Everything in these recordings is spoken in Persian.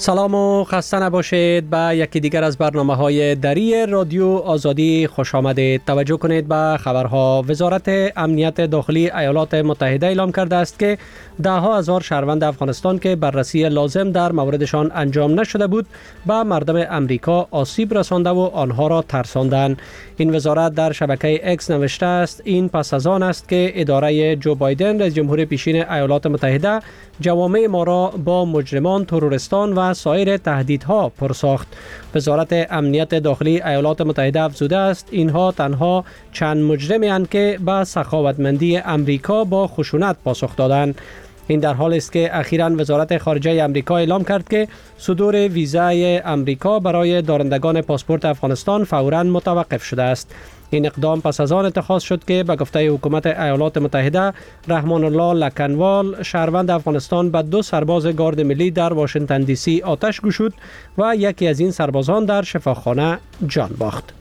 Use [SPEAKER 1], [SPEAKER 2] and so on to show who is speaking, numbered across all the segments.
[SPEAKER 1] سلام و خسته نباشید. به یکی دیگر از برنامه‌های دری رادیو آزادی خوش آمدید. توجه کنید به خبرها. وزارت امنیت داخلی ایالات متحده اعلام کرده است که ده ها هزار شهروند افغانستان که بررسی لازم در موردشان انجام نشده بود به مردم امریکا آسیب رسانده و آنها را ترساندند. این وزارت در شبکه اکس نوشته است این پس از آن است که اداره جو بایدن رئیس جمهور پیشین ایالات متحده جوامع ما را با مجرمان، تروریستان و سایر تهدیدها پرساخت. وزارت امنیت داخلی ایالات متحده افزوده است اینها تنها چند مجرمی اند که به سخاوتمندی امریکا با خشونت پاسخ دادند. این در حالی است که اخیراً وزارت خارجه امریکا اعلام کرد که صدور ویزای امریکا برای دارندگان پاسپورت افغانستان فوراً متوقف شده است. این اقدام پس از آن اتخاذ شد که به گفته حکومت ایالات متحده رحمان الله لکنوال شهروند افغانستان به 2 سرباز گارد ملی در واشنگتن دی سی آتش گشود و یکی از این سربازان در شفاخانه جان باخت.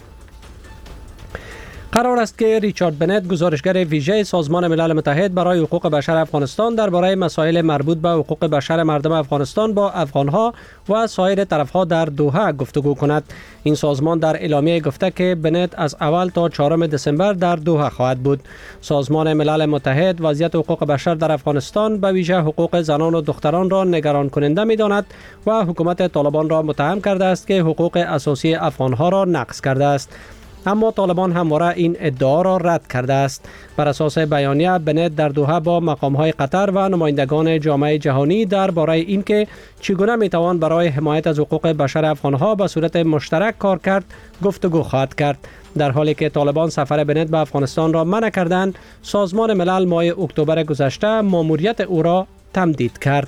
[SPEAKER 1] قرار است که ریچارد بنت، گزارشگر ویژه سازمان ملل متحد برای حقوق بشر افغانستان درباره مسائل مربوط به حقوق بشر مردم افغانستان با افغانها و سایر طرفها در دوحه گفتگو کند. این سازمان در اعلامیه گفته که بنت از اول تا 4 دسامبر در دوحه خواهد بود. سازمان ملل متحد وضعیت حقوق بشر در افغانستان به ویژه حقوق زنان و دختران را نگران کننده می‌داند و حکومت طالبان را متهم کرده است که حقوق اساسی افغانها را نقض کرده است. اما طالبان همواره این ادعا را رد کرده است. بر اساس بیانیه بنت در دوحه با مقام‌های قطر و نمایندگان جامعه جهانی درباره اینکه چگونه میتوان برای حمایت از حقوق بشر افغانها به صورت مشترک کار کرد گفتگو خواهد کرد. در حالی که طالبان سفر بنت به افغانستان را منع کردند، سازمان ملل ماه اکتبر گذشته ماموریت او را تمدید کرد.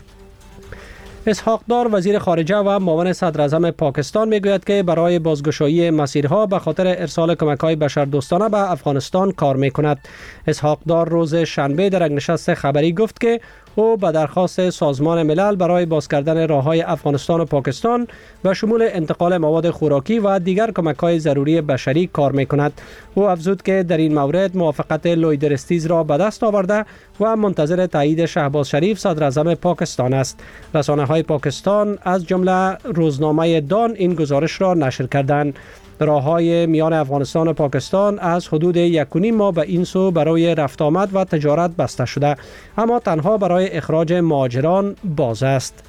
[SPEAKER 1] اسحاق دار وزیر خارجه و معاون صدر اعظم پاکستان میگوید که برای بازگشایی مسیرها به خاطر ارسال کمک‌های بشردوستانه به افغانستان کار میکند. اسحاق دار روز شنبه در یک نشست خبری گفت که او به درخواست سازمان ملل برای باز کردن راه‌های افغانستان و پاکستان و شمول انتقال مواد خوراکی و دیگر کمک‌های ضروری بشری کار می‌کند. او افزود که در این مورد موافقت لوید استیز را به دست آورده و منتظر تایید شهباز شریف صدر اعظم پاکستان است. رسانه‌های پاکستان از جمله روزنامه دان این گزارش را نشر کردند. راه‌های میان افغانستان و پاکستان از حدود 1.5 ماه به این سو برای رفت آمد و تجارت بسته شده، اما تنها برای اخراج مهاجران باز است.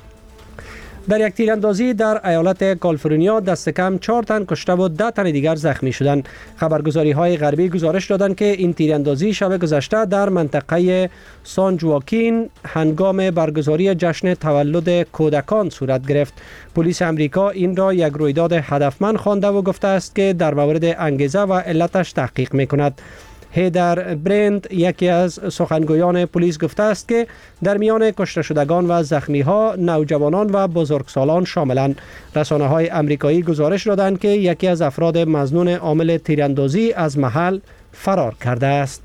[SPEAKER 1] در یک تیراندازی در ایالت کالیفرنیا دست کم 4 تن کشته و 10 تن دیگر زخمی شدند. خبرگزاری‌های غربی گزارش دادند که این تیراندازی شب گذشته در منطقه سان جواکین هنگام برگزاری جشن تولد کودکان صورت گرفت. پلیس امریکا این را یک رویداد هدفمند خوانده و گفته است که در مورد انگیزه و علتش تحقیق می‌کند. هیدر برند، یکی از سخنگویان پلیس، گفته است که در میان کشته شدگان و زخمی‌ها نوجوانان و بزرگسالان شاملند. رسانه‌های آمریکایی گزارش دادند که یکی از افراد مظنون عامل تیراندازی از محل فرار کرده است.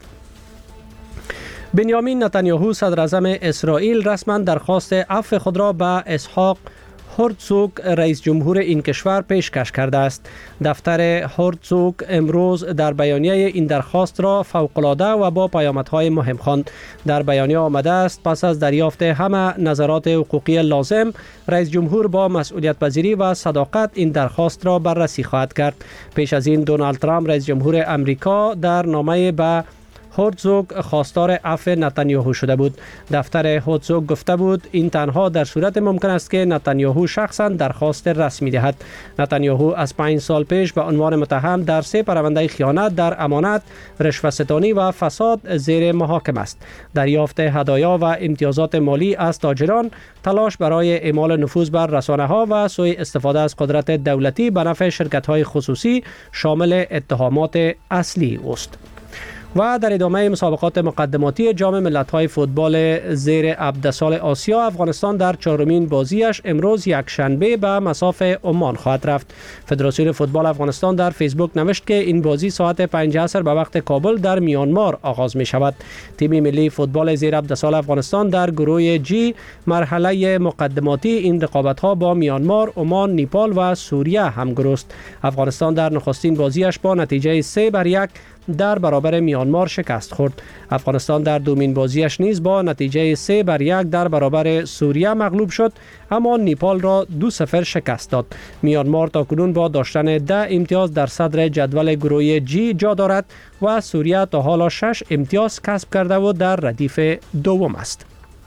[SPEAKER 1] بنیامین نتانیاهو صدر اعظم اسرائیل رسما درخواست عفو خود را به اسحاق هرتزوگ رئیس جمهور این کشور پیشکش کرده است. دفتر هرتزوگ امروز در بیانیه این درخواست را فوق‌العاده و با پیامدهای مهم خواند. در بیانیه آمده است پس از دریافت همه نظرات حقوقی لازم، رئیس جمهور با مسئولیت پذیری و صداقت این درخواست را بررسی خواهد کرد. پیش از این دونالد ترامپ رئیس جمهور امریکا در نامه به هرتزوگ خواستار عفو نتانیاهو شده بود. دفتر هرتزوگ گفته بود این تنها در صورت ممکن است که نتانیاهو شخصا درخواست رسمی دهد. نتانیاهو از 5 سال پیش به عنوان متهم در 3 پرونده خیانت در امانت، رشوه‌ستانی و فساد زیر محاکمه است. دریافت هدایا و امتیازات مالی از تاجران، تلاش برای اعمال نفوذ بر رسانه‌ها و سوء استفاده از قدرت دولتی به نفع شرکت‌های خصوصی شامل اتهامات اصلی است. و در ادامه مسابقات مقدماتی جام ملت‌های فوتبال زیر 17 سال آسیا، افغانستان در 4مین بازیش امروز یک شنبه به مصاف عمان خواهد رفت. فدراسیون فوتبال افغانستان در فیسبوک نوشت که این بازی ساعت 5 عصر به وقت کابل در میانمار آغاز می شود. تیم ملی فوتبال زیر 17 سال افغانستان در گروه جی مرحله مقدماتی این رقابت‌ها با میانمار، عمان، نیپال و سوریه همگروست. افغانستان در نخستین بازیش با نتیجه 3-1 در برابر میانمار شکست خورد. افغانستان در دومین بازیش نیز با نتیجه 3-1 در برابر سوریه مغلوب شد، اما نیپال را 2-0 شکست داد. میانمار تاکنون با داشتن 10 امتیاز در صدر جدول گروه جی جا دارد و سوریه تا حالا 6 امتیاز کسب کرده و در ردیف دوم است.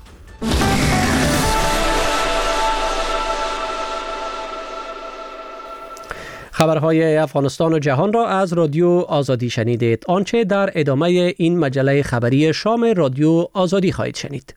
[SPEAKER 1] خبرهای افغانستان و جهان را از رادیو آزادی شنیدید. آنچه در ادامه این مجله خبری شام رادیو آزادی خواهید شنید.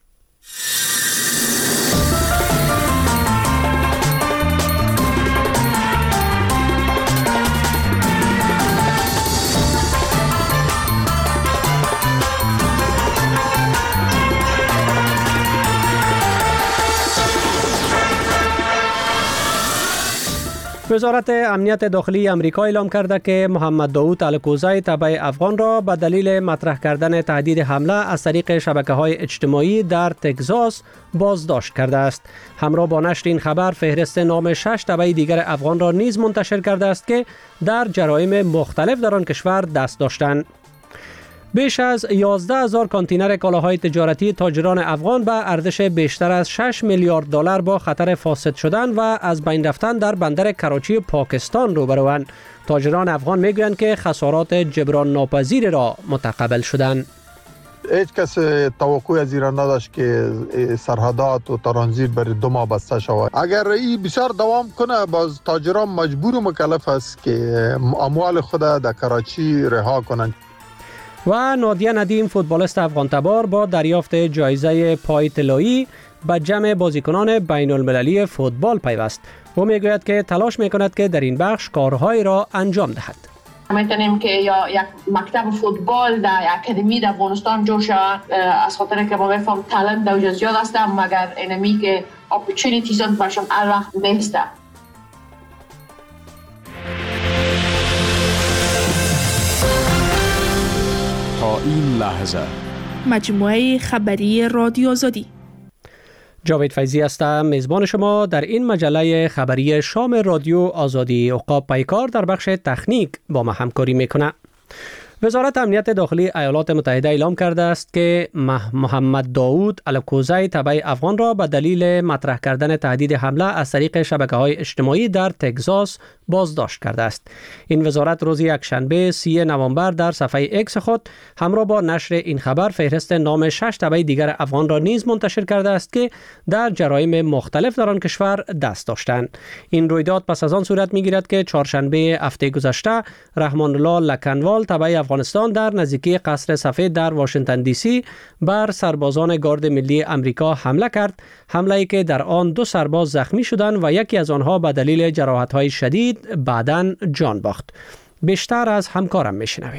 [SPEAKER 1] وزارت امنیت داخلی امریکا اعلام کرده که محمد داوود الکوزی تبع افغان را به دلیل مطرح کردن تهدید حمله از طریق شبکه‌های اجتماعی در تگزاس بازداشت کرده است. همراه با نشر این خبر فهرست نام 6 تبع دیگر افغان را نیز منتشر کرده است که در جرایم مختلف در آن کشور دست داشتند. بیش از 11,000 کانتینر کالاهای تجارتی تاجران افغان به ارزش بیشتر از 6 میلیارد دلار با خطر فاسد شدن و از بین رفتن در بندر کراچی پاکستان روبروند. تاجران افغان میگویند که خسارات جبران ناپذیر را متقبل شدند.
[SPEAKER 2] هیچ کس توقع از ایران نداشت که سرحدات و ترانزیت برای 2 ماه بسته شود. اگر این بسیار دوام کنه باز تاجران مجبور و مکلف است که اموال خود در کراچی رها کنند.
[SPEAKER 1] و نادیه ندیم فوتبالیست افغان تبار با دریافت جایزه پای طلایی به جمع بازیکنان بین المللی فوتبال پیوست. او میگوید که تلاش میکند که در این بخش کارهایی را انجام دهد.
[SPEAKER 3] میتونیم که یا یک مکتب فوتبال در اکادمی در افغانستان جور شود، از خاطر که ما میفهم تالنت در زیاد است، مگر اینمی که اپورتونیتیز برشان هر وقت نیست.
[SPEAKER 4] تا این لحظه
[SPEAKER 5] مجموعه خبری رادیو آزادی.
[SPEAKER 1] جاوید فیضی هستم، میزبان شما در این مجله خبری شام رادیو آزادی. عقاب پیکار در بخش تکنیک با ما همکاری میکنه. وزارت امنیت داخلی ایالات متحده اعلام کرده است که محمد داوود الکوزی تبع افغان را به دلیل مطرح کردن تهدید حمله از طریق شبکه‌های اجتماعی در تگزاس بازداشت کرده است. این وزارت روز یکشنبه 30 نوامبر در صفحه اکس خود همراه با نشر این خبر فهرست نام 6 تبع دیگر افغان را نیز منتشر کرده است که در جرایم مختلف در آن کشور دست داشتند. این رویداد پس از آن صورت می‌گیرد که چهارشنبه هفته گذشته رحمان الله لکنوال تبع افغانستان در نزدیکی قصر سفید در واشنگتن دی سی بر سربازان گارد ملی امریکا حمله کرد، حمله‌ای که در آن 2 سرباز زخمی شدند و یکی از آنها به دلیل جراحت‌های شدید بعداً جان باخت. بیشتر از همکارم میشنویم.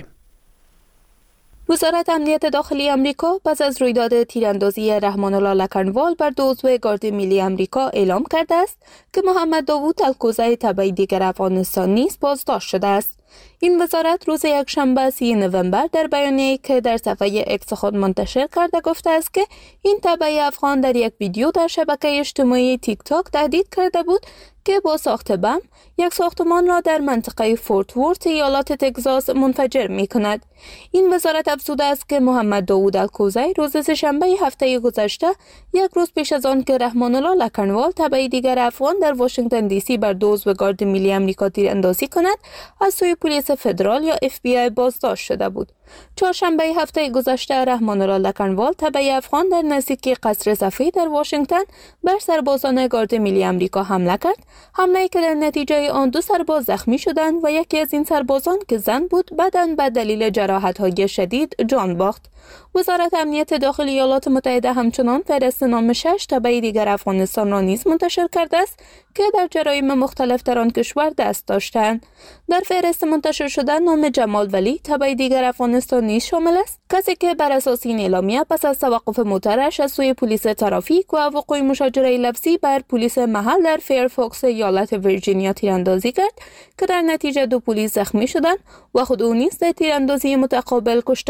[SPEAKER 6] وزارت امنیت داخلی امریکا پس از رویداد تیراندازی رحمان الله لکنوال بر 2 عضو گارد ملی امریکا اعلام کرده است که محمد داوود الکوزی تبع دیگر افغانستان نیز بازداشت شده است. این وزارت روز یکشنبه 30 نوامبر در بیانیه‌ای که در صفحه اکس خود منتشر کرده گفته است که این تبع افغان در یک ویدیو در شبکه اجتماعی تیک تاک تهدید کرده بود که با ساخت بم یک ساختمان را در منطقه فورت ورت ایالات تگزاس منفجر می کند. این وزارت افزوده است که محمد داوود الکوزی روز سه‌شنبه هفته گذشته، یک روز پیش از آن که رحمان الله لکنوال تبع دیگر افغان در واشنگتن دی سی بر 2 عضو گارد ملی امریکا تیراندازی کند، از سوی پلیس فدرال یا اف بی آی بازداشت شده بود. چهارشنبه هفته گذشته رحمان الله لکنوال تبع افغان در نزدیکی قصر سفید در واشنگتن بر سربازان گارد ملی امریکا حمله کرد، حمله‌ای که در نتیجه آن 2 سرباز زخمی شدند و یکی از این سربازان که زن بود بعداً به دلیل جراحت‌های شدید جان باخت. وزارت امنیت داخلی ایالات متحده همچنان فهرست نام 6 تبع دیگر افغانستان را نیز منتشر کرده است که در جرایم مختلف در آن کشور دست داشتند. در فهرست منتشر شده نام جمال ولی تبع دیگر افغانستان نیز شامل است، کسی که بر اساس این اعلامیه پس از توقف موترش از سوی پلیس ترافیک و وقوع مشاجره لفظی بر پلیس محل در فیرفاکس ایالت ویرجینیا تیراندازی کرد که در نتیجه 2 پلیس زخمی شدند و خود او نیز در تیراندازی متقابل کشته شد.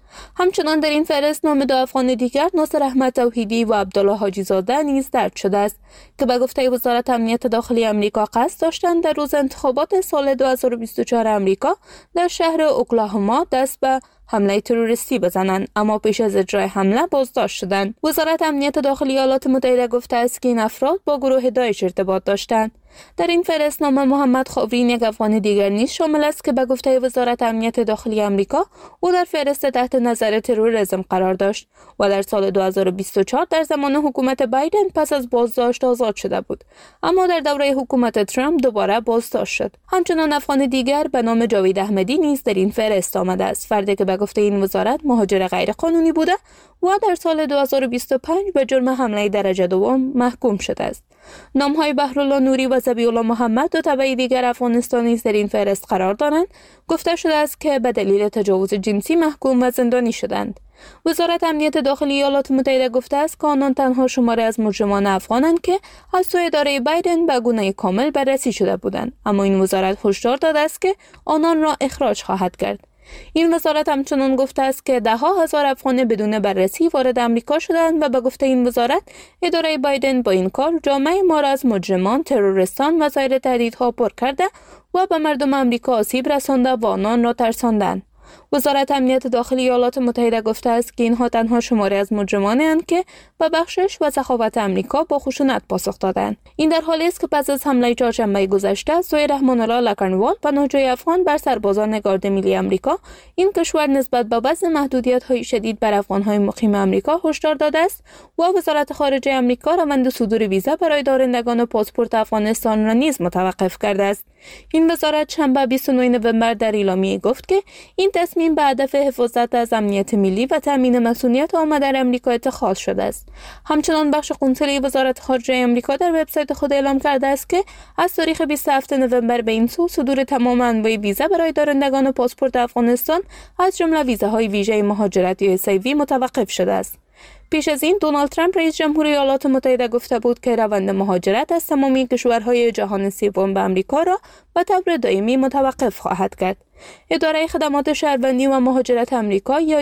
[SPEAKER 6] همچنان در این فهرست نام دو افغان دیگر ناصر احمد توحیدی و عبدالله حاجی زاده نیز درج شده است که به گفته وزارت امنیت داخلی امریکا قصد داشتند در روز انتخابات سال 2024 امریکا در شهر اوکلاهوما دست به حمله تروریستی بزنند، اما پیش از اجرای حمله بازداشت شدند. وزارت امنیت داخلی ایالات متحده گفته است که این افراد با گروه داعش ارتباط داشتند. در این فهرستنامه محمد خاورین یک افغان دیگر نیز شامل است که به گفته وزارت امنیت داخلی امریکا او در فهرست تحت نظر تروریسم قرار داشت و در سال 2024 در زمان حکومت بایدن پس از بازداشت آزاد شده بود، اما در دوره حکومت ترامپ دوباره بازداشت شد. همچنان افغان دیگر به نام جاوید احمدی نیز در این فهرست آمده است، فردی که به گفته این وزارت مهاجر غیر قانونی بوده و در سال 2025 به جرم حمله درجه دوم محکوم شده است. نام‌های بهرالله نوری و ذبیح‌الله محمد دو تبع دیگر افغانستانی در این فهرست قرار دارند. گفته شده است که به دلیل تجاوز جنسی محکوم و زندانی شدند. وزارت امنیت داخلی ایالات متحده گفته است که آنان تنها شماره از مجرمان افغانند که از سوی اداره بایدن به گونه کامل بررسی شده بودند، اما این وزارت هشدار داده است که آنان را اخراج خواهد کرد. این وزارت همچنان گفته است که ده ها هزار افغان بدون بررسی وارد امریکا شدند و به گفته این وزارت اداره بایدن با این کار جامعه ما را از مجرمان، تروریستان و سایر تهدیدها پر کرده و به مردم امریکا آسیب رسانده و آنان را ترساندند. وزارت امنیت داخلی ایالات متحده گفته است که اینها تنها شماری از مجرمانی اند که به بخشش و سخاوت امریکا با خشونت پاسخ دادند. این در حالی است که پس از حمله چهارشنبه گذشته سوی رحمان الله لکنوال پناهجوی افغان بر سربازان گارد ملی امریکا، این کشور نسبت به وضع محدودیت‌های شدید بر افغان‌های مقیم امریکا هشدار داده است و وزارت خارجه امریکا روند صدور ویزا برای دارندگان پاسپورت افغانستان را نیز متوقف کرده است. این وزارت شنبه 29 نوامبر در اعلامیه گفت که این تصمیم به هدف حفاظت از امنیت ملی و تامین مسئولیت عامه در امریکا اتخاذ شده است. همچنان بخش قنصلی وزارت خارجه امریکا در وبسایت خود اعلام کرده است که از تاریخ 27 نوامبر به این سو صدور تمام انواع ویزا برای دارندگان پاسپورت افغانستان از جمله ویزاهای ویژه مهاجرت یا SIV متوقف شده است. پیش از این دونالد ترامپ رئیس جمهور ایالات متحده گفته بود که روند مهاجرت از تمامی کشورهای جهان سوم به آمریکا را به طور دائمی متوقف خواهد کرد. اداره خدمات شهروندی و مهاجرت آمریکا یا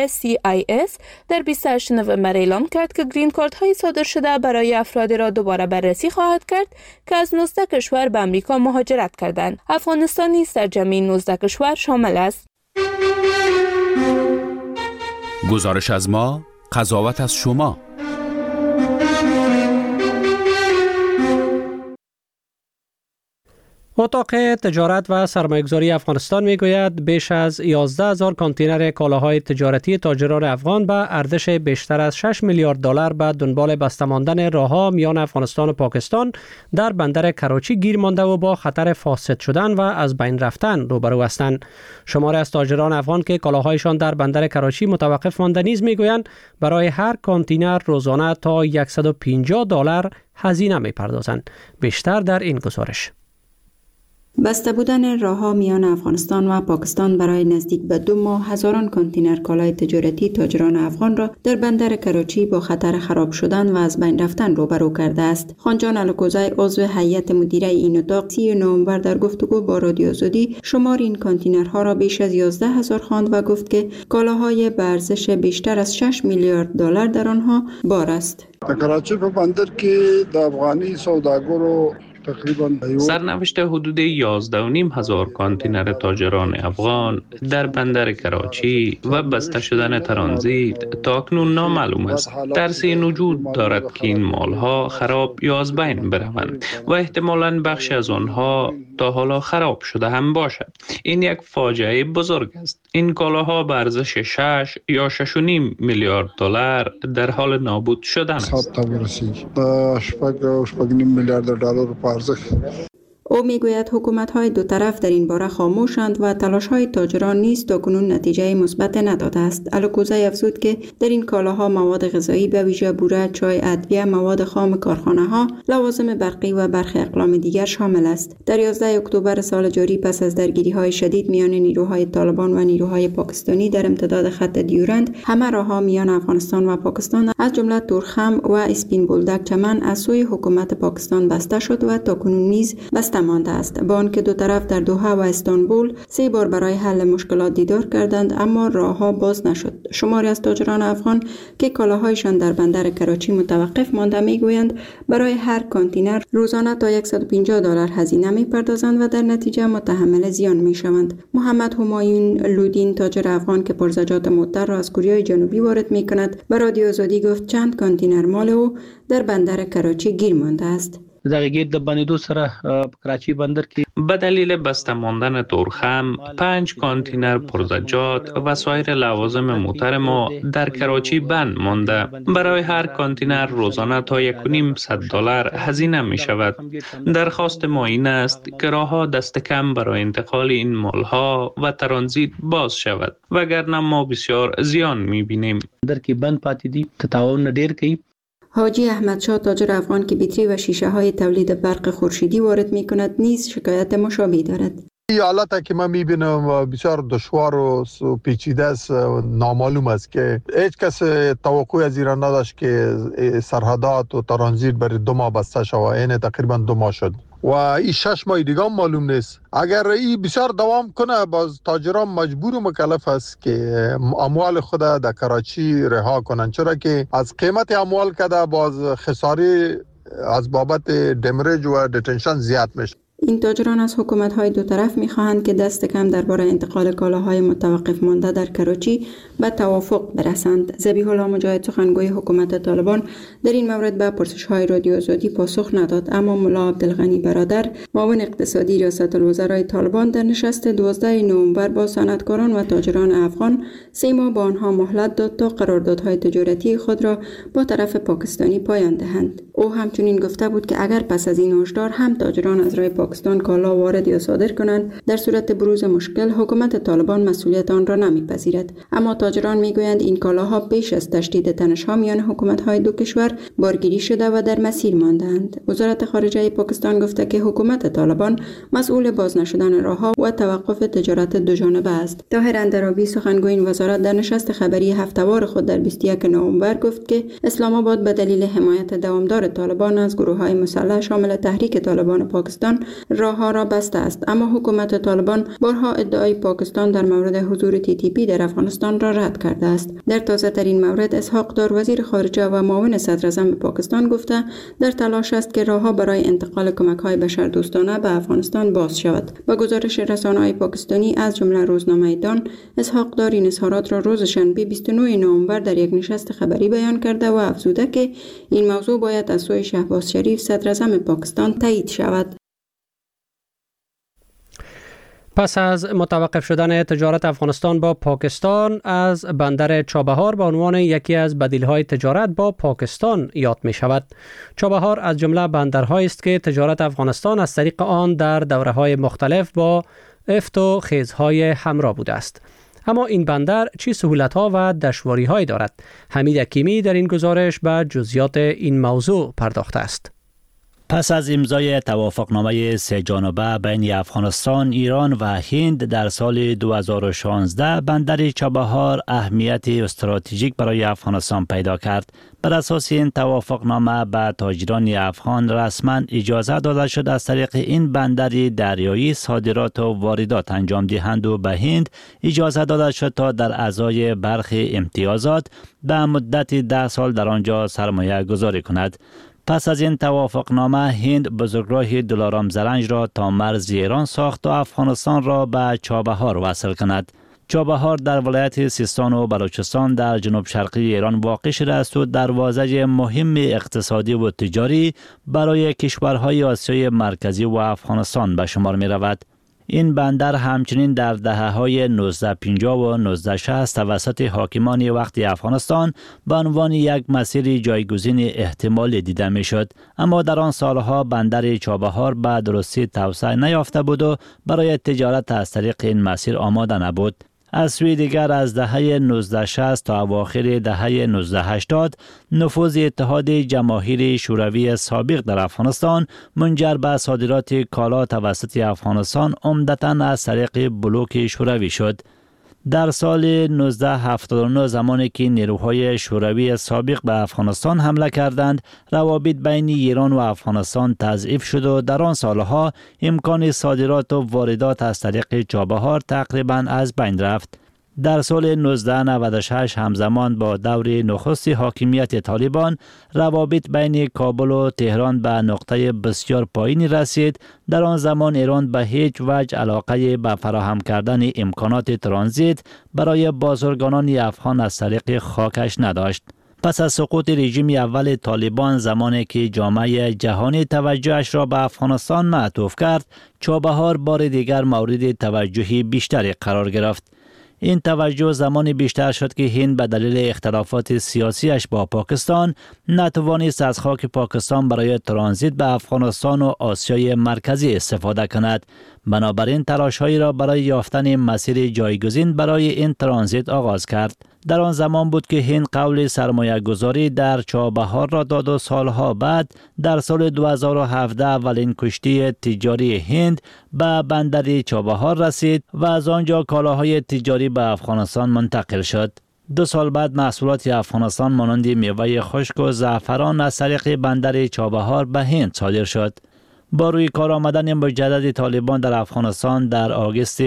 [SPEAKER 6] USCIS در 28 نوامبر اعلام کرد که گرین کارت های صادر شده برای افرادی را دوباره بررسی خواهد کرد که از 19 کشور به آمریکا مهاجرت کردند. افغانستان نیز در جمعی 19 کشور شامل است.
[SPEAKER 4] گزارش از ما، قضاوت از شما.
[SPEAKER 1] اتاق تجارت و سرمایه‌گذاری افغانستان میگوید بیش از 11,000 کانتینر کالاهای تجارتی تاجران افغان به ارزش بیشتر از 6 میلیارد دلار به دنبال بسته ماندن راه‌ها میان افغانستان و پاکستان در بندر کراچی گیر مانده و با خطر فاسد شدن و از بین رفتن روبرو هستند. شماری از تاجران افغان که کالاهایشان در بندر کراچی متوقف مانده نیز میگویند برای هر کانتینر روزانه تا 150 دلار هزینه میپردازند. بیشتر در این گزارش.
[SPEAKER 7] بسته بودن راه‌ها میان افغانستان و پاکستان برای نزدیک به 2 ماه هزاران کانتینر کالای تجارتی تاجران افغان را در بندر کراچی با خطر خراب شدن و از بین رفتن روبرو کرده است. خانجان الکوزی عضو هیئت مدیره این اتاق 30 نوامبر در گفتگو با رادیو آزادی شمار این کانتینرها را بیش از 11,000 خواند و گفت که کالاهای به ارزش بیشتر از 6 میلیارد دلار در آنها بار است.
[SPEAKER 8] در کراچی په بندر کې د افغاني سوداګرو
[SPEAKER 9] سرنوشت حدود 11,500 کانتینر تاجران افغان در بندر کراچی و بسته شدن ترانزیت تا اکنون نامعلوم است. ترس این وجود دارد که این مالها خراب یا از بین بروند و احتمالاً بخش از آنها تا حالا خراب شده هم باشد. این یک فاجعه بزرگ است. این کالاها به ارزش 6 یا 6.5 میلیارد دلار در حال نابود شدن است.
[SPEAKER 8] 6.5 میلیارد دلار
[SPEAKER 7] او میگوید حکومت‌های دو طرف در این باره خاموشند و تلاش‌های تاجران نیز تاکنون نتیجه مثبت نداده است. الکوزی افزود که در این کالاها مواد غذایی به ویژه بوره، چای، ادویه، مواد خام کارخانه‌ها، لوازم برقی و برخی اقلام دیگر شامل است. در 11 اکتبر سال جاری پس از درگیری‌های شدید میان نیروهای طالبان و نیروهای پاکستانی در امتداد خط دیورند، همه راه‌ها میان افغانستان و پاکستان از جمله تورخم و اسپین بولدک چمن از سوی حکومت پاکستان بسته شد و تاکنون نیز بسته بسته مانده است. با آنکه دو طرف در دوحه و استانبول 3 بار برای حل مشکلات دیدار کردند، اما راهها باز نشد. شماری از تاجران افغان که کالاهایشان در بندر کراچی متوقف مانده میگویند برای هر کانتینر روزانه تا $150 هزینه میپردازند و در نتیجه متحمل زیان میشوند. محمد همایون لودین، تاجر افغان که پرزجاج معطر را از کوریای جنوبی وارد میکند، به رادیو آزادی گفت چند کانتینر مال او در بندر کراچی گیر مانده است.
[SPEAKER 10] دغه گیر د باندې سره کراچی بندر کې
[SPEAKER 9] به دلیل بسته ماندن تورخم 5 کانتینر پرزجاج و سایر لوازم موتر ما در کراچی بند مانده. برای هر کانتینر روزانه تا $1,500 هزینه می شود. درخواست ما این است که راهها دست کم برای انتقال این مالها و ترانزیت باز شود، وگرنه ما بسیار زیان می بینیم.
[SPEAKER 10] در کې بند پاتې دي، تطاون ډیر کوي.
[SPEAKER 7] حاجی احمدشاه، تاجر افغان که بیتری و شیشه های تولید برق خورشیدی وارد می کند، نیز شکایت مشابهی دارد.
[SPEAKER 2] این حالت که من میبینم بسیار دشوار و پیچیده است، نامعلوم است که هیچ کس توقع از ایران نداشت که سرحدات و ترانزیت برای 2 ماه بسته شود. این تقریبا 2 ماه شد و این 6 ماه دیگه هم معلوم نیست. اگر این بسیار دوام کنه، باز تاجران مجبور و مکلف است که اموال خود در کراچی رها کنند، چرا که از قیمت اموال کده باز خساری از بابت دمرج و دتنشن زیاد میشه.
[SPEAKER 7] این تاجران از حکومت‌های دو طرف می‌خواهند که دست کم درباره انتقال کالاهای متوقف مانده در کراچی به توافق برسند. ذبیح الله مجاهد، سخنگوی حکومت طالبان، در این مورد به پرسش‌های رادیو آزادی پاسخ نداد، اما ملا عبدالغنی برادر، معاون اقتصادی ریاست الوزرای طالبان، در نشست 12 نوامبر با صنعتکاران و تاجران افغان 3 ماه به آنها مهلت داد تا قراردادهای تجارتی خود را با طرف پاکستانی پایان دهند. او همچنین گفته بود که اگر پس از این هشدار هم تاجران از راه پاکستان کالا وارد یا صادر کنند، در صورت بروز مشکل حکومت طالبان مسئولیت آن را نمیپذیرد. اما تاجران میگویند این کالاها پیش از تشدید تنش‌ها میان حکومت‌های دو کشور بارگیری شده و در مسیر مانده‌اند. وزارت خارجه پاکستان گفته که حکومت طالبان مسئول باز نشدن راه‌ها و توقف تجارت دوجانبه است. طاهر اندرابی، سخنگوی این وزارت، در نشست خبری هفته‌وار خود در 21 نوامبر گفت که اسلام آباد به دلیل حمایت دوامدار طالبان از گروه‌های مسلح شامل تحریک طالبان پاکستان راه‌ها را بسته است، اما حکومت طالبان بارها ادعای پاکستان در مورد حضور TTP در افغانستان را رد کرده است. در تازه ترین مورد اسحاق دار، وزیر خارجه و معاون صدر اعظم پاکستان، گفته در تلاش است که راه‌ها برای انتقال کمک‌های بشردوستانه به افغانستان باز شود. با گزارش رسانه‌های پاکستانی از جمله روزنامه دان، اسحاق دار این اظهارات را روز شنبه 29 نوامبر در یک نشست خبری بیان کرده و افزوده که این موضوع باید از سوی شهباز شریف، صدر اعظم پاکستان، تایید شود.
[SPEAKER 1] پس از متوقف شدن تجارت افغانستان با پاکستان، از بندر چابهار به عنوان یکی از بدیل‌های تجارت با پاکستان یاد می شود. چابهار از جمله بندرهایی است که تجارت افغانستان از طریق آن در دوره‌های مختلف با افت و خیزهای همراه بوده است. اما این بندر چه سهولت‌ها و دشواری‌هایی دارد؟ حمید حکیمی در این گزارش به جزئیات این موضوع پرداخته است.
[SPEAKER 11] پس از امضای توافقنامه 3 جانبه بین افغانستان، ایران و هند در سال 2016، بندر چابهار اهمیت استراتژیک برای افغانستان پیدا کرد. بر اساس این توافقنامه به تاجران افغان رسما اجازه داده شد از طریق این بندر دریایی صادرات و واردات انجام دهند و به هند اجازه داده شد تا در ازای برخی امتیازات به مدت 10 سال در آنجا سرمایه گذاری کند. پس از این توافقنامه، هند بزرگراه دلارام زرنج را تا مرز ایران ساخت و افغانستان را به چابهار وصل کند. چابهار در ولایت سیستان و بلوچستان در جنوب شرقی ایران واقع شده است و دروازه مهم اقتصادی و تجاری برای کشورهای آسیای مرکزی و افغانستان به شمار می رود. این بندر همچنین در دهه‌های 1950 و 1960 توسط حاکمان وقت افغانستان به عنوان یک مسیر جایگزین احتمال دیده می‌شد، اما در آن سالها بندر چابهار به درستی توسعه نیافته بود و برای تجارت از طریق این مسیر آماده نبود. از سوی دیگر از دهه 1960 تا اواخر دهه 1980 نفوذ اتحاد جماهیر شوروی سابق در افغانستان منجر به صادرات کالا توسط افغانستان عمدتاً از طریق بلوک شوروی شد. در سال 1979 زمانی که نیروهای شوروی سابق به افغانستان حمله کردند، روابط بین ایران و افغانستان تضعیف شد و در آن سالها امکان صادرات و واردات از طریق چابهار تقریباً از بین رفت. در سال 1996 همزمان با دور نخست حاکمیت طالبان روابط بین کابل و تهران به نقطه بسیار پایینی رسید. در آن زمان ایران به هیچ وجه علاقه به فراهم کردن امکانات ترانزیت برای بازرگانان افغان از طریق خاکش نداشت. پس از سقوط رژیم اول طالبان، زمانی که جامعه جهانی توجهش را به افغانستان معطوف کرد، چابهار بار دیگر مورد توجه بیشتری قرار گرفت. این توجه زمانی بیشتر شد که هند به دلیل اختلافات سیاسیش با پاکستان نتوانست از خاک پاکستان برای ترانزیت به افغانستان و آسیای مرکزی استفاده کند. بنابراین تلاش‌هایی را برای یافتن مسیر جایگزین برای این ترانزیت آغاز کرد. در آن زمان بود که هند قول سرمایه گذاری در چابهار را داد و سالها بعد در سال 2017 اولین کشتی تجاری هند به بندر چابهار رسید و از آنجا کالاهای تجاری به افغانستان منتقل شد. 2 سال بعد محصولات افغانستان مانند میوه خشک و زعفران از طریق بندر چابهار به هند صادر شد. با روی کار آمدن مجدد طالبان در افغانستان در آگوست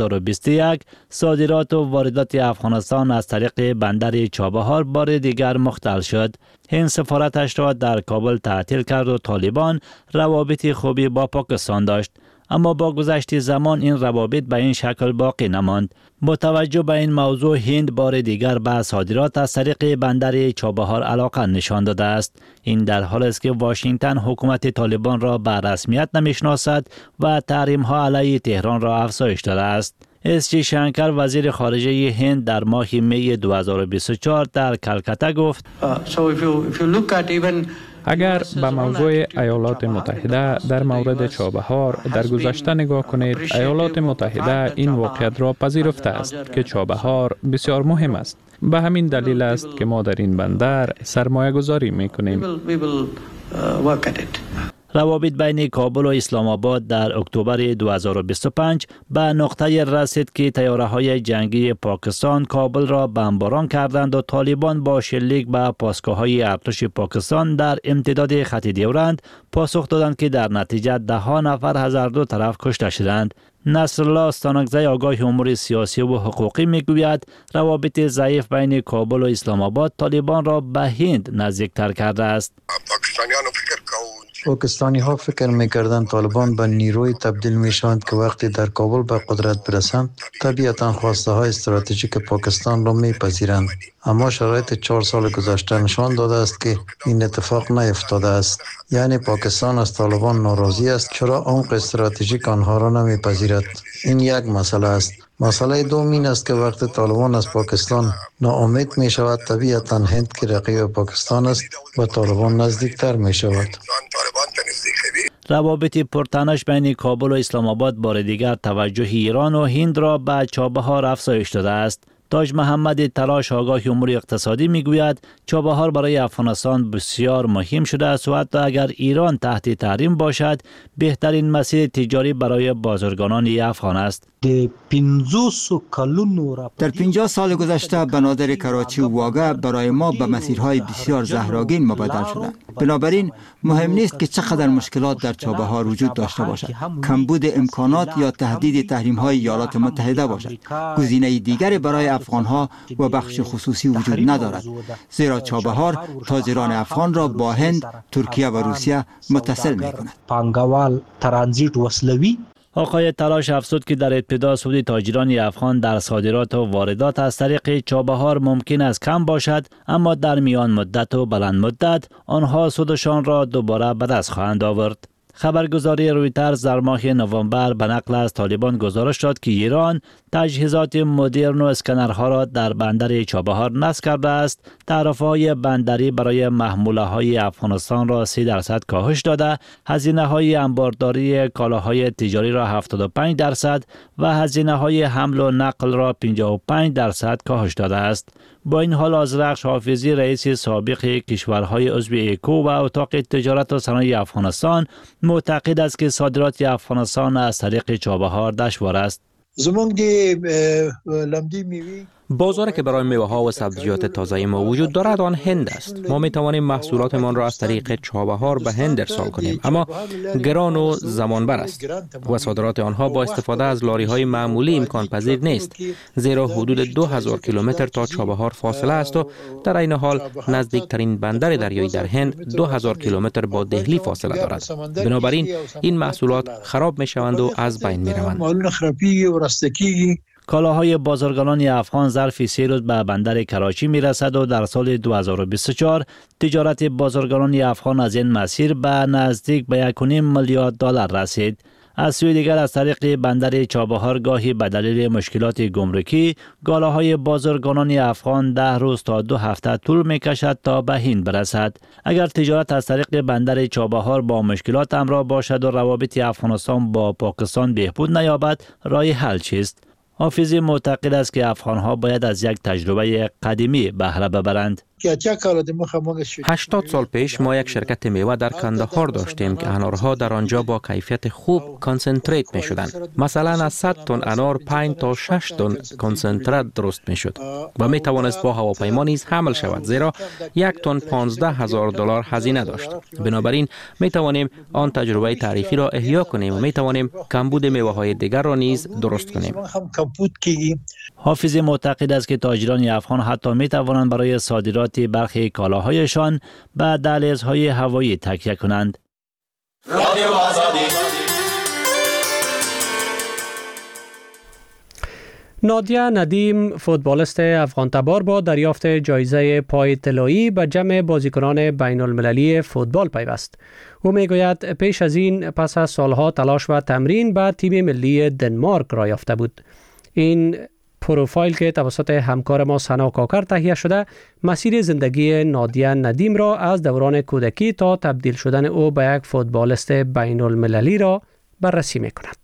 [SPEAKER 11] 2021 صادرات و واردات افغانستان از طریق بندر چابهار بار دیگر مختل شد. هند سفارتش را در کابل تعطیل کرد و طالبان روابط خوبی با پاکستان داشت. اما با گذشت زمان این روابط به این شکل باقی نماند. با توجه به این موضوع، هند بار دیگر به صادرات از طریق بندر چابهار علاقه نشان داده است. این در حالی است که واشنگتن حکومت طالبان را به رسمیت نمیشناسد و تحریم ها علیه تهران را افزایش داده است. اس جی شنکر وزیر خارجه هند در ماه می 2024 در کلکته گفت:
[SPEAKER 12] اگر به موضوع ایالات متحده در مورد چابهار در گذشته نگاه کنید، ایالات متحده این واقعیت را پذیرفته است که چابهار بسیار مهم است. به همین دلیل است که ما در این بندر سرمایه گذاری می کنیم.
[SPEAKER 11] روابط بین کابل و اسلام آباد در اکتبر 2025 به نقطه رسید که طیاره‌های جنگی پاکستان کابل را بمباران کردند و طالبان با شلیک به پاسگاه‌های ارتش پاکستان در امتداد خط ډیورند پاسخ دادند که در نتیجه 10 نفر از هر دو طرف کشته شدند. نصرالله استانکزی آگاه امور سیاسی و حقوقی میگوید روابط ضعیف بین کابل و اسلام آباد طالبان را به هند نزدیکتر کرده است.
[SPEAKER 13] پاکستانی ها فکر میکردند طالبان به نیروی تبدیل میشوند که وقتی در کابل به قدرت برسند طبیعتا خواسته های استراتژیک پاکستان را میپذیرند. اما شرایط 4 سال گذشته نشان داده است که این اتفاق نیفتاده است. یعنی پاکستان از طالبان ناراضی است چرا عمق استراتژیک آنها را نمیپذیرد. این یک مسئله است. مسئله دوم این است که وقتی طالبان از پاکستان ناامید می شود طبیعتا هند که رقیب پاکستان است و طالبان نزدیکتر می شود.
[SPEAKER 11] روابط پرتنش بین کابل و اسلام آباد بار دیگر توجه ایران و هند را به چابهار افزایش داده است. تاج محمد تلاش آگاه امور اقتصادی میگوید چابهار برای افغانستان بسیار مهم شده است و حتی اگر ایران تحت تحریم باشد بهترین مسیر تجاری برای بازرگانان افغان است.
[SPEAKER 14] در 50 سال گذشته بنادر کراچی و واگه برای ما به مسیرهای بسیار زهرآگین مبادل شده. بنابراین مهم نیست که چقدر مشکلات در چابهار وجود داشته باشد. کمبود امکانات یا تهدید تحریم‌های ایالات متحده باشد. گزینه دیگری برای افغان‌ها و بخش خصوصی وجود ندارد. زیرا چابهار تاجران افغان را با هند، ترکیه و روسیه متصل می‌کند.
[SPEAKER 15] پانگوال ترانزیت وسلوی
[SPEAKER 11] آقای تلاش افزود که در ابتدا سود تاجران افغان در صادرات و واردات از طریق چابهار ممکن است کم باشد، اما در میان مدت و بلند مدت آنها سودشان را دوباره به دست خواهند آورد. خبرگزاری رویترز در ماه نوامبر به نقل از طالبان گزارش داد که ایران تجهیزات مدرن و اسکنرها را در بندر چابهار نصب کرده است. تعرفه‌های بندری برای محموله‌های افغانستان را 3% کاهش داده، هزینه‌های انبارداری کالاهای تجاری را 75% و هزینه‌های حمل و نقل را 55% کاهش داده است. با این حال آذرخش حافظی رئیس سابق کشورهای عضو ایکو و اتاق تجارت و صنایع افغانستان معتقد است که صادرات افغانستان از طریق چابهار دشوار است.
[SPEAKER 15] زمونږ د لمدی میوه
[SPEAKER 16] بازاری که برای میوه ها و سبزیجات تازه ما وجود دارد آن هند است. ما می توانیم محصولاتمان را از طریق چابهار به هند ارسال کنیم، اما گران و زمانبر است و صادرات آنها با استفاده از لاری های معمولی امکان پذیر نیست، زیرا حدود 2000 کیلومتر تا چابهار فاصله است و در این حال نزدیکترین بندر دریایی در هند 2000 کیلومتر با دهلی فاصله دارد. بنابراین این محصولات خراب می شوند و از بین می روند.
[SPEAKER 11] کالاهای بازرگانان افغان ظرف 3 روز به بندر کراچی می رسد و در سال 2024 تجارت بازرگانان افغان از این مسیر به نزدیک به 1.5 میلیارد دلار رسید. از سوی دیگر از طریق بندر چابهار گاهی به دلیل مشکلات گمرکی کالاهای بازرگانان افغان 10 روز تا 2 هفته طول می کشد تا به هند برسد. اگر تجارت از طریق بندر چابهار با مشکلات همراه باشد و روابط افغانستان با پاکستان بهبود نیابد، راه حل چیست؟ حافظی معتقد است که افغان‌ها باید از یک تجربه قدیمی بهره ببرند.
[SPEAKER 16] 80 سال پیش ما یک شرکت میوه در کندهار داشتیم که انارها در آنجا با کیفیت خوب کانسنتریت می شدند. مثلا از 100 تن انار 5 تا 6 تن کانسنتریت درست می شد و می توانست با هواپیما نیز حمل شود، زیرا 1 تن 15,000 دلار هزینه داشت. بنابراین می توانیم آن تجربه تاریخی را احیا کنیم و می توانیم کمبود میوه های دیگر را نیز درست کنیم.
[SPEAKER 11] حافظی معتقد است که تاجران افغان حتی می توانند برای صادرات برخی کالاهایشان به دهلیزهای هوایی تکیه کنند.
[SPEAKER 1] نادیه ندیم فوتبالیست افغان تبار با دریافت جایزه پای طلایی به جمع بازیکنان بین المللی فوتبال پیوست. او میگوید پیش از این پس از سالها تلاش و تمرین به تیم ملی دنمارک را یافته بود. این پروفایل که توسط همکار ما سنا کاکر تهیه شده مسیر زندگی نادیه ندیم را از دوران کودکی تا تبدیل شدن او به یک فوتبالیست بین المللی را بررسی می کند.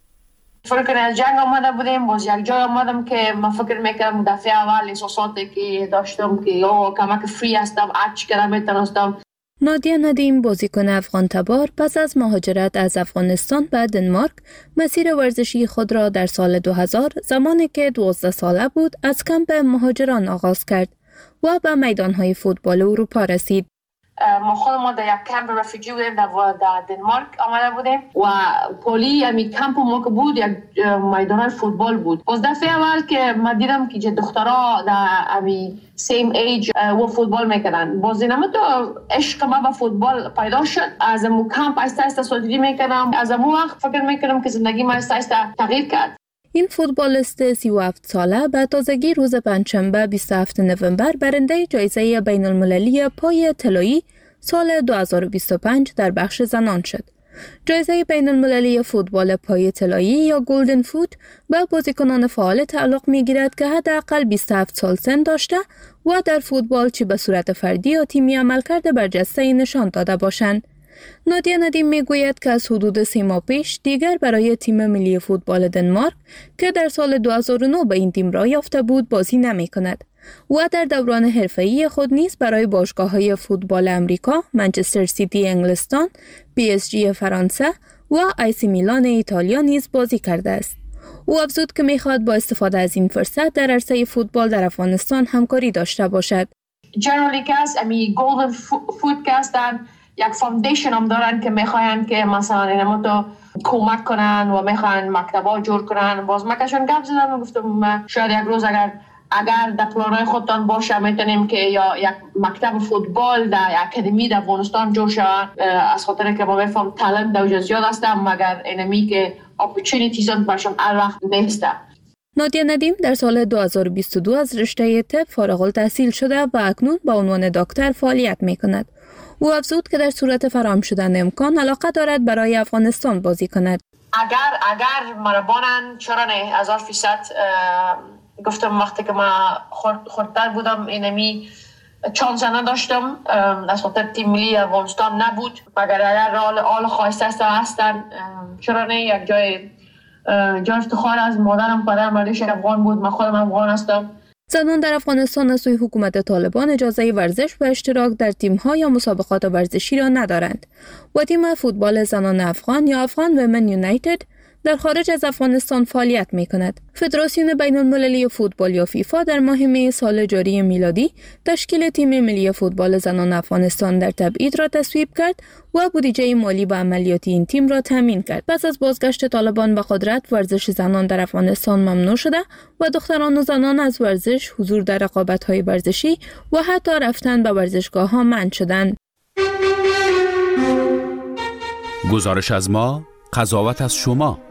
[SPEAKER 3] فکر از جنگ آمده بودیم، باز یک جای آمدم که من فکر میکردم دفعه اول احساساتی که داشتم که کمک فری هستم، اچ کردم میتونستم.
[SPEAKER 6] نادیه ندیم بازیکن افغان تبار پس از مهاجرت از افغانستان به دنمارک مسیر ورزشی خود را در سال 2000 زمانی که 12 ساله بود از کمپ مهاجران آغاز کرد و به میدانهای فوتبال اروپا رسید.
[SPEAKER 3] ما خودمون در یک کمپ رفیجی بودیم در دنمارک آمده بودیم و پولی امی کمپ ما که بود یک میدان فوتبال بود. باز دفعه اول که من دیدم که دخترها در امی سیم ایج و فوتبال میکنن، باز اینم تو عشق ما به فوتبال پیدا شد. از امو کمپ آهسته سازی میکردم، از امو وقت فکر میکردم که زندگی من آهسته تغییر کرد.
[SPEAKER 6] این فوتبالیست 37 ساله به تازگی روز پنجشنبه 27 نوامبر برنده جایزه بین المللی پای طلایی سال 2025 در بخش زنان شد. جایزه بین المللی فوتبال پای طلایی یا گلدن فوت به بازیکنان فعال تعلق می‌گیرد که حداقل 27 سال سن داشته و در فوتبال چه به صورت فردی یا تیمی عملکرد برجسته نشان داده باشند. نادیه ندیم میگوید که از حدود 3 ماه پیش دیگر برای تیم ملی فوتبال دنمارک که در سال 2009 به این تیم راه یافته بود بازی نمی کند و در دوران حرفه‌ای خود نیز برای باشگاه‌های فوتبال امریکا، منچستر سیتی انگلستان، PSG فرانسه و آیسی میلان ایتالیا نیز بازی کرده است. او افزود که می‌خواهد با استفاده از این فرصت در عرصه فوتبال در افغانستان همکاری داشته باشد.
[SPEAKER 3] جنرالی کس امی گلدن فوت کستن یک فاندیشن هم دارن که میخواین که مثلا اینما تو کمک کنن و میخواین مکتبا جور کنن. باز مکشون گپ زدم، گفتم شاید یک روز اگر در پلانای خودتان باشه میتونیم که یا یک مکتب فوتبال در اکادمی در افغانستان جور شود، از خاطر که ما میفهم تالنت در زیاد هستم مگر اینمی که اپورتونیتیز برشون هر وقت نیست.
[SPEAKER 6] نادیه ندیم در سال 2022 از رشته طب فارغ التحصیل شده و اکنون به عنوان دکتر فعالیت میکند. او افزود که در صورت فراهم شدن امکان علاقه دارد برای افغانستان بازی کند.
[SPEAKER 3] اگر مربانن چرا نه 1000%. گفتم وقتی که من خردتر بودم اینمی چانس نداشتم، از خاطر تیم ملی افغانستان نبود، مگر اگر آل خواسته هستن چرا نه. یک جای افتخار از مادرم پدرم مردش افغان بود، من خودم افغان هستم.
[SPEAKER 6] زنان در افغانستان از سوی حکومت طالبان اجازه ورزش و اشتراک در تیم‌ها یا مسابقات ورزشی را ندارند و تیم فوتبال زنان افغان یا افغان ویمن یونایتد در خارج از افغانستان فعالیت می کند. فدراسیون بین المللی فوتبال یا فیفا در ماه می سال جاری میلادی تشکیل تیم ملی فوتبال زنان افغانستان در تبعید را تصویب کرد و بودجه مالی و عملیاتی این تیم را تامین کرد. پس از بازگشت طالبان به قدرت، ورزش زنان در افغانستان ممنوع شده و دختران و زنان از ورزش، حضور در رقابت‌های ورزشی و حتی رفتن به ورزشگاه‌ها منع شدند.
[SPEAKER 4] گزارش از ما، قضاوت از شما.